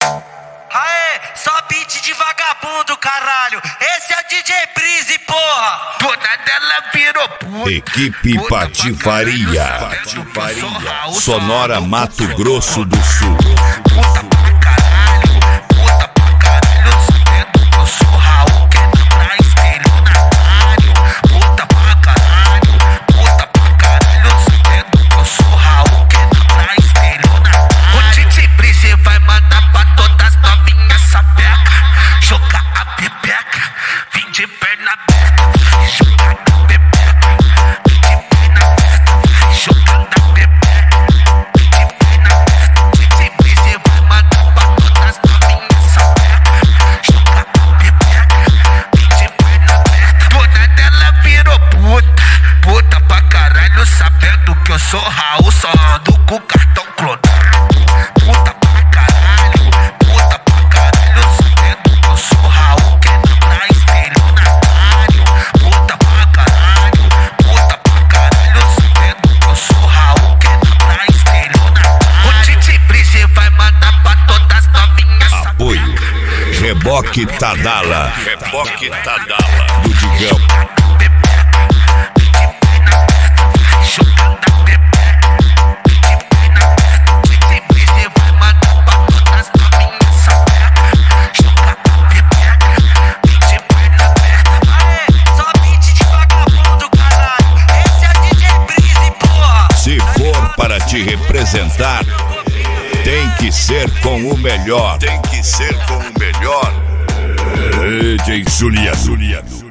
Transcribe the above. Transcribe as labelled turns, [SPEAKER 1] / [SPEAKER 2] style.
[SPEAKER 1] Aê, só beat de vagabundo, caralho. Esse é o DJ Breezy, porra.
[SPEAKER 2] Toda dela virou puta.
[SPEAKER 3] Equipe Patifaria. Sonora Mato Grosso do Sul.
[SPEAKER 2] Puta pra caralho, puta pra caralho. Sabendo que eu sou Raul, que não dá estelionatário. Puta pra caralho, puta pra caralho. Sabendo que eu sou Raul, que não dá estelionatário. O DJ Breezy vai mandar pra todas as novinhas sapeca. Jogar a pepeca, vim de perna aberta. Jogar a pepeca, vim de perna aberta. Jogar a pepeca, vim de perna aberta. DJ Breezy vai mandar pra todas as novinhas sapeca. Jogar a pepeca, vim de perna aberta. Toda dela virou puta, puta pra caralho. Sabendo que eu sou Raul, só ando com cartão clonado. Puta pra caralho, puta pra caralho. Sabendo que eu sou Raul, que não dá estelionatário. Puta pra caralho, puta pra caralho. Sabendo que eu sou Raul, que não dá estelionatário. O DJ Breezy vai mandar pra todas as novinhas.
[SPEAKER 3] Apoio Reboque Tadala. Reboque Tadala do Digão. Se for para te representar, tem que ser com o melhor. Tem que ser com o melhor. DJ Juliano.